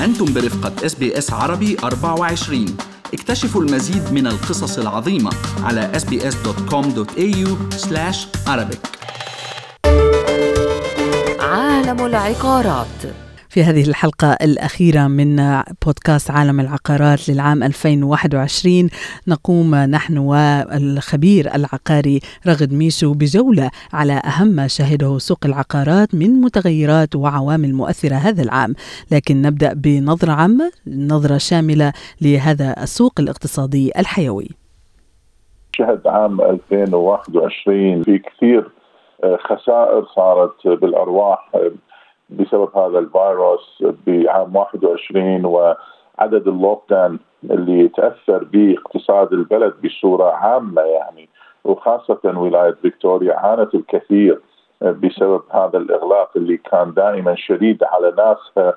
أنتم برفقة SBS عربي 24. اكتشفوا المزيد من القصص العظيمة على sbs.com.au/arabic. عالم العقارات. في هذه الحلقة الأخيرة من بودكاست عالم العقارات للعام 2021 نقوم نحن والخبير العقاري رغد ميشو بجولة على أهم ما شهده سوق العقارات من متغيرات وعوامل مؤثرة هذا العام، لكن نبدأ بنظرة عامة، نظرة شاملة لهذا السوق الاقتصادي الحيوي. شهد عام 2021 في كثير خسائر صارت بالأرواح بسبب هذا الفيروس بعام 21، وعدد اللوكداون اللي تأثر به اقتصاد البلد بصورة عامة يعني، وخاصة ولاية فيكتوريا عانت الكثير بسبب هذا الإغلاق اللي كان دائما شديد على ناسها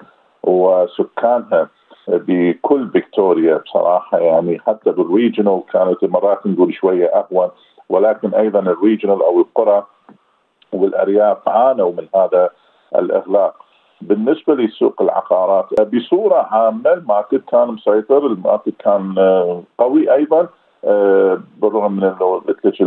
وسكانها بكل فيكتوريا بصراحة يعني. حتى بالريجنال كانت مرات نقول شوية أهون، ولكن أيضا الريجنال أو القرى والأرياف عانوا من هذا الإغلاق. بالنسبة لسوق العقارات بصورة عامة الماركت كان مسيطر، الماركت كان قوي أيضا بالرغم من أنه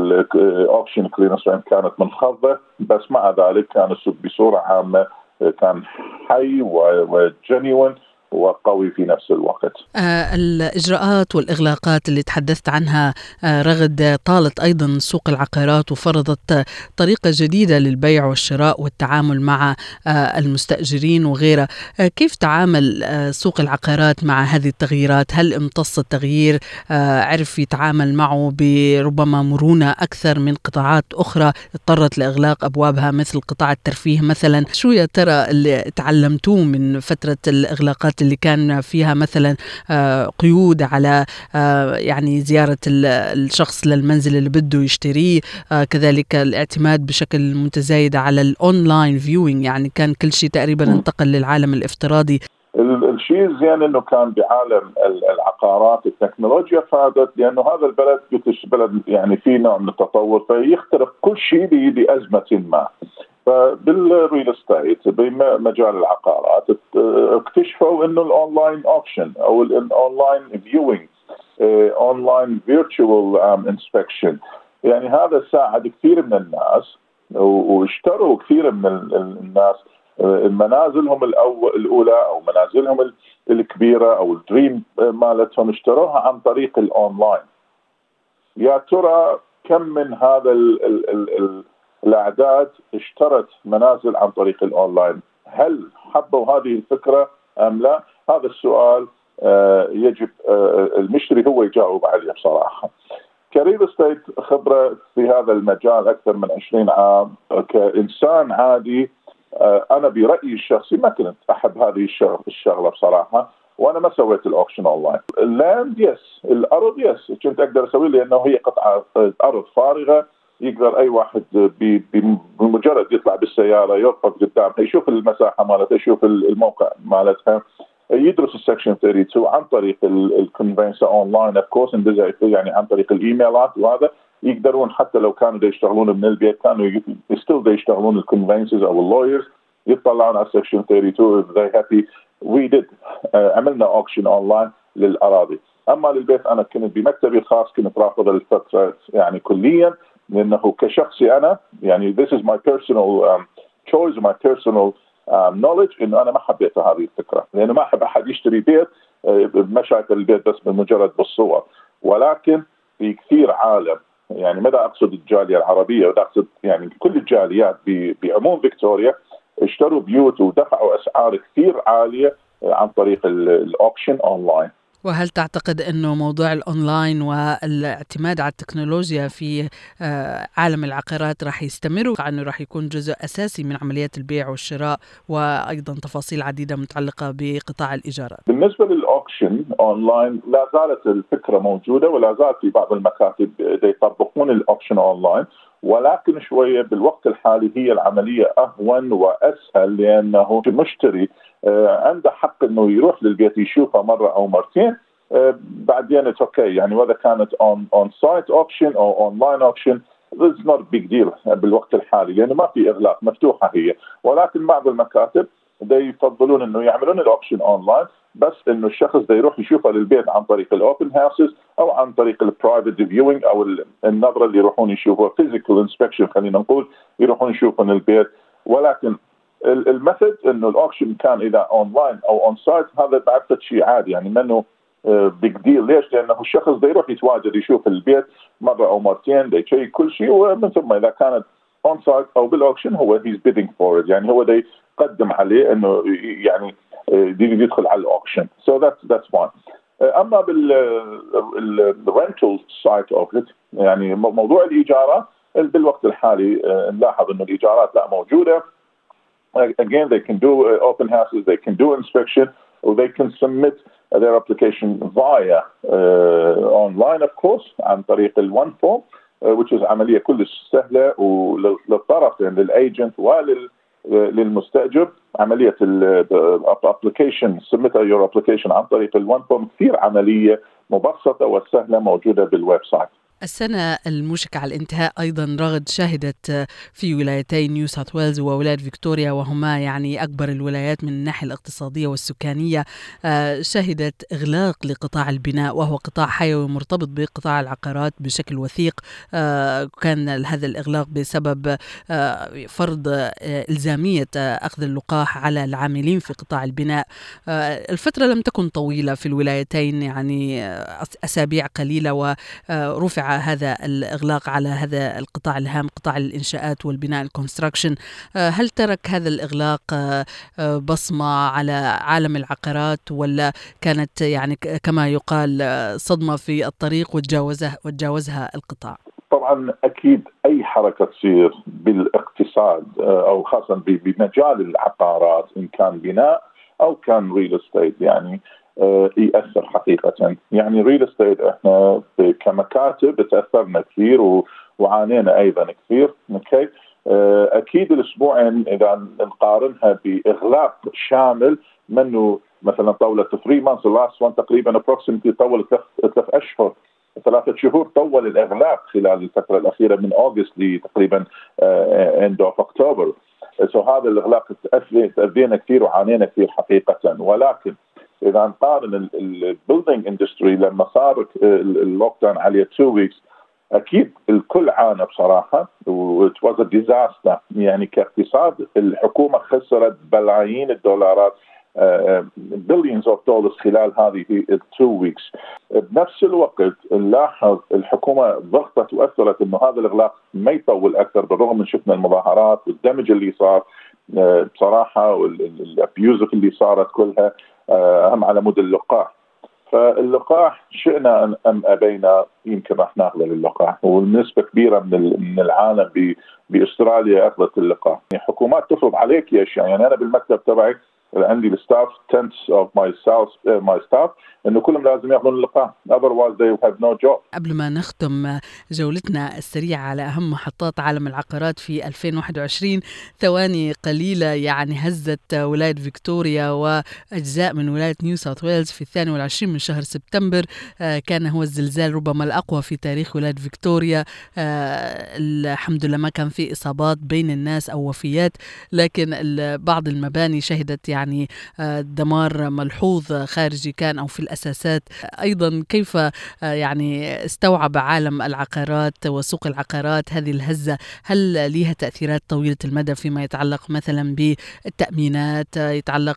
الأوكشن كليرنس كانت منخفضة، بس مع ذلك كان السوق بصورة عامة كان حي وجنيون وقوي في نفس الوقت. الإجراءات والإغلاقات اللي تحدثت عنها رغد طالت أيضا سوق العقارات وفرضت طريقة جديدة للبيع والشراء والتعامل مع المستأجرين وغيرها. كيف تعامل سوق العقارات مع هذه التغييرات؟ هل امتص التغيير؟ عرف يتعامل معه بربما مرونة أكثر من قطاعات أخرى اضطرت لإغلاق أبوابها مثل قطاع الترفيه مثلا؟ شو يا ترى اللي تعلمتوه من فترة الإغلاقات اللي كان فيها مثلا قيود على يعني زيارة الشخص للمنزل اللي بده يشتريه، كذلك الاعتماد بشكل متزايد على الأونلاين فيوينج، يعني كان كل شيء تقريبا انتقل للعالم الافتراضي. الشيء الزين انه كان بعالم العقارات التكنولوجيا فادت، لانه هذا البلد بلد يعني فيه نوع من التطور فيخترق كل شيء بأزمة ما. فبالريل استيت بمجال العقارات اكتشفوا انه الاونلاين اوكشن او الاونلاين فيوينج، اونلاين فيرتشوال انسبكشن، يعني هذا ساعد كثير من الناس واشتروا كثير من الناس منازلهم الاولى او منازلهم الكبيره او الدريم مالتهم اشتروها عن طريق الاونلاين. يا ترى كم من هذا الأعداد اشترت منازل عن طريق الأونلاين؟ هل حبوا هذه الفكرة أم لا؟ هذا السؤال يجب المشتري هو يجاوب عليه بصراحة. كريل استيت خبرة في هذا المجال أكثر من 20 عام، كإنسان عادي أنا برأيي الشخصي ما كنت أحب هذه الشغلة بصراحة، وأنا ما سويت الأوكشن أونلاين. اللاند يس، الأرض يس كنت أقدر أسوي، لأنه هي قطعة أرض فارغة يقدر أي واحد بمجرد يطلع بالسيارة يرفض قدامها يشوف المساحة مالتها يشوف الموقع مالتها، يدرس السكشن 32 عن طريق الكونفينس أونلاين أفكورس يعني عن طريق الإيميلات، وهذا يقدرون حتى لو كانوا يشتغلون من البيت كانوا still يشتغلون الكونفينسز أو اللويرز يطلعون على السكشن 32 if they happy. we did عملنا أوكشن أونلاين للأراضي. أما للبيت أنا كنت بمكتبي الخاص كنت رافض الفترة يعني كليا، لأنه كشخصي أنا يعني this is my personal choice my personal knowledge إنه أنا ما حبيت هذه الفكرة، لأنه ما أحب أحد يشتري بيت بمشاكل البيت بس بمجرد بالصور. ولكن في كثير عالم يعني ماذا أقصد الجالية العربية ودا أقصد يعني كل الجاليات بعموم فيكتوريا اشتروا بيوت ودفعوا أسعار كثير عالية عن طريق الأوكشن أونلاين. وهل تعتقد أنه موضوع الأونلاين والاعتماد على التكنولوجيا في عالم العقارات راح يستمر، أنه راح يكون جزء أساسي من عمليات البيع والشراء وأيضا تفاصيل عديدة متعلقة بقطاع الإيجارات؟ بالنسبة للأوكشن أونلاين لا زالت الفكرة موجودة، ولا زالت في بعض المكاتب يطبقون الأوكشن أونلاين، ولكن شوية بالوقت الحالي هي العملية أهون وأسهل، لأنه المشتري عنده حق أنه يروح للبيت يشوفه مرة أو مرتين بعدين اوكي يعني، وإذا كانت on site auction أو online auction it's not a big deal بالوقت الحالي، لأنه ما في إغلاق مفتوحة هي. ولكن بعض المكاتب يفضلون انه يعملون الاوكشن اونلاين، بس انه الشخص ده يروح يشوفه للبيت عن طريق الاوبن هاوسز او عن طريق البرايفت فيوينج او النظره اللي يروحون يشوفوها فيزيكال انسبكشن، خلينا نقول يروحون يشوفون البيت. ولكن الميثود انه الاوكشن كان اذا اونلاين او اون سايت هذا بعد شيء عادي، يعني منه بيج ديل. ليش؟ لانه الشخص ده يروح يتواجد يشوف البيت مره او مرتين، ده يشيك كل شيء، ومن ثم اذا كانت اون سايت او بالاوكشن هو هيز بيدنج فور ات، يعني هو ده يقدم عليه انه يعني يدخل على الاوكشن. سو ذاتس فاين. اما بالرنتل سايت اوف ات، يعني موضوع الايجارات بالوقت الحالي نلاحظ انه الايجارات لا موجوده. Again, they can do open houses, they can do inspection, or they can submit their application via online, of course, عن طريق الone form, which is عملية كلش سهلة وللطرفين للagent وللمستأجر. عملية application submit your application عن طريق الone form كثير عملية مبسطة وسهلة موجودة بالويب سايت. السنة الموشكة على الانتهاء أيضا رغد شهدت في ولايتي نيو ساوث ويلز وولاية فيكتوريا، وهما يعني أكبر الولايات من الناحية الاقتصادية والسكانية، شهدت إغلاق لقطاع البناء، وهو قطاع حيوي مرتبط بقطاع العقارات بشكل وثيق. كان هذا الإغلاق بسبب فرض إلزامية أخذ اللقاح على العاملين في قطاع البناء. الفترة لم تكن طويلة في الولايتين، يعني أسابيع قليلة، ورفع هذا الإغلاق على هذا القطاع الهام، قطاع الإنشاءات والبناء الكونستراكشن. هل ترك هذا الإغلاق بصمة على عالم العقارات، ولا كانت يعني كما يقال صدمة في الطريق وتجاوزها القطاع؟ طبعا أكيد أي حركة تصير بالاقتصاد أو خاصة بمجال العقارات إن كان بناء أو كان ريل استيت يعني يأثر حقيقة. يعني ريل استيت احنا كمكاتب تأثرنا كثير وعانينا أيضا كثير. اوكي، أكيد الأسبوعين إذا نقارنها بإغلاق شامل منه مثلا طولة 3 months، last one تقريبا approximately طول 3 شهور طول الإغلاق خلال الفترة الأخيرة من أغسطس لتقريبا end of October. هذا الإغلاق تأذينا كثير وعانينا كثير حقيقة. ولكن إذا نقارن البيلدينج اندستري لما صار اللوك داون عليه 2 weeks، أكيد الكل عانى بصراحة it was a disaster. يعني كاقتصاد الحكومة خسرت بلايين الدولارات billions of dollars خلال هذه 2 weeks. بنفس الوقت نلاحظ الحكومة ضغطت وأثرت إنه هذا الإغلاق ما يطول أكثر، بالرغم من شفنا المظاهرات والدمج اللي صار بصراحة والابيوز اللي صارت كلها أهم على مود اللقاح. فاللقاح شئنا أم أبينا يمكن راح ناخذ اللقاح، والنسبة كبيرة من العالم بأستراليا أخذت اللقاح. يعني حكومات تفرض عليك أشياء. يعني أنا بالمكتب تبعي عندي الستاف tenths of my staff إنه كلهم لازم يأخذون اللقاح otherwise they have no job. قبل ما نختم جولتنا السريعة على أهم محطات عالم العقارات في 2021، ثواني قليلة يعني هزت ولاية فيكتوريا وأجزاء من ولاية نيو ساوث ويلز في 22 من شهر سبتمبر. كان هو الزلزال ربما الأقوى في تاريخ ولاية فيكتوريا. الحمد لله ما كان في إصابات بين الناس أو وفيات، لكن بعض المباني شهدت يعني دمار ملحوظ خارجي كان أو في الأساسات. أيضا كيف يعني استوعب عالم العقارات وسوق العقارات هذه الهزة؟ هل ليها تأثيرات طويلة المدى فيما يتعلق مثلا بالتأمينات، يتعلق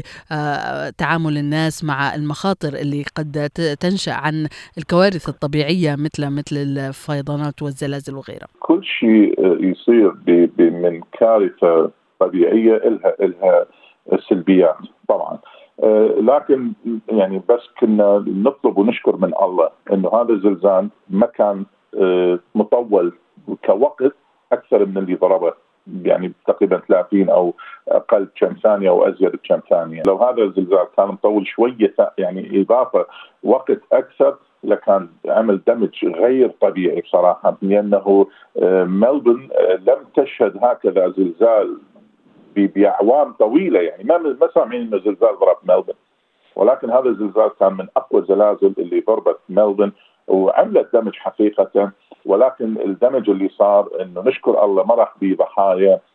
بتعامل الناس مع المخاطر اللي قد تنشأ عن الكوارث الطبيعية مثل الفيضانات والزلازل وغيرها؟ كل شيء يصير من كارثة طبيعية إلها سلبيات طبعا، لكن يعني بس كنا نطلب ونشكر من الله انه هذا الزلزال ما كان مطول كوقت اكثر من اللي ضربه، يعني تقريبا 30 او اقل كم ثانيه او ازيد كم ثانيه. لو هذا الزلزال كان مطول شويه يعني اضافه وقت اكثر لكان عمل دمج غير طبيعي بصراحه، لانه ملبورن لم تشهد هكذا زلزال بأعوام طويلة. يعني ما سامعين إنه زلزال ضرب ملبورن، ولكن هذا الزلزال كان من أقوى الزلازل اللي ضربت ملبورن وعملت دمج حقيقة. ولكن الدمج اللي صار إنه نشكر الله ما راح بضحايا،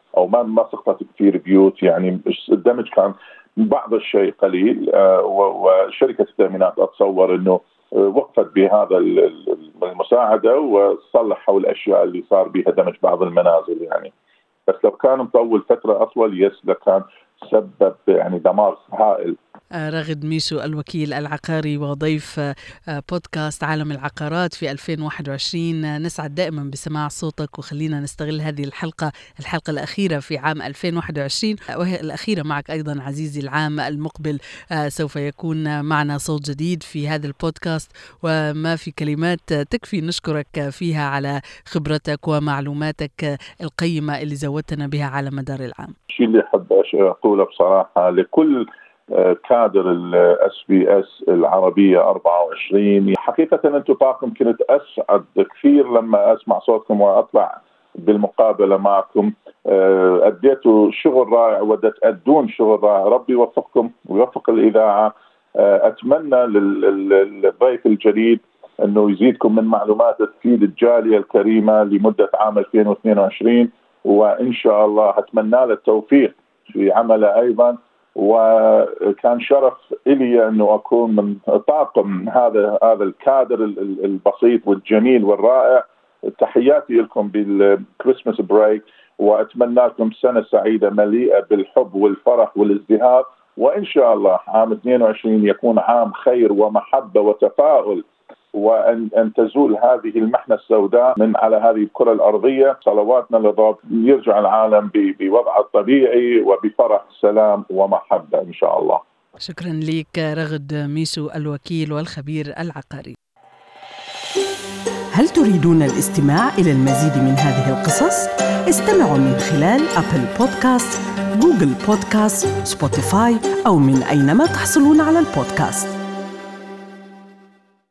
أو ما سقطت كثير بيوت، يعني الدمج كان بعض الشيء قليل. وشركة التأمينات أتصور أنه وقفت بهذا المساعدة وصلحوا الأشياء اللي صار بها دمج بعض المنازل يعني. بس لو كان مطول فترة أطول لكان سبب يعني دمار هائل. رغد ميسو الوكيل العقاري وضيف بودكاست عالم العقارات في 2021. نسعد دائما بسماع صوتك، وخلينا نستغل هذه الحلقة الأخيرة في عام 2021 وهي الأخيرة معك أيضا عزيزي. العام المقبل سوف يكون معنا صوت جديد في هذا البودكاست، وما في كلمات تكفي نشكرك فيها على خبرتك ومعلوماتك القيمة اللي زودتنا بها على مدار العام. الشيء اللي أحب أقوله بصراحة لكل كادر SBS العربية 24، حقيقة أنتم طاقم كنت أسعد كثير لما أسمع صوتكم وأطلع بالمقابلة معكم. أديتوا شغل رائع وتأدون شغل رائع. ربي يوفقكم ويوفق الإذاعة. أتمنى للضيف الجديد أنه يزيدكم من معلومات تفيد الجالية الكريمة لمدة عام 2022، وإن شاء الله أتمنى له التوفيق في عمله أيضا. وكان شرف إلي أنه أكون من طاقم هذا الكادر البسيط والجميل والرائع. تحياتي لكم بالكريسماس بريك، وأتمنى لكم سنة سعيدة مليئة بالحب والفرح والازدهار، وإن شاء الله عام 22 يكون عام خير ومحبة وتفاؤل، وأن تزول هذه المحنة السوداء من على هذه الكرة الأرضية. صلواتنا للرب يرجع العالم بوضعه الطبيعي وبفرح سلام ومحبة إن شاء الله. شكرا لك رغد ميسو الوكيل والخبير العقاري. هل تريدون الاستماع إلى المزيد من هذه القصص؟ استمعوا من خلال أبل بودكاست، جوجل بودكاست، سبوتيفاي أو من أينما تحصلون على البودكاست.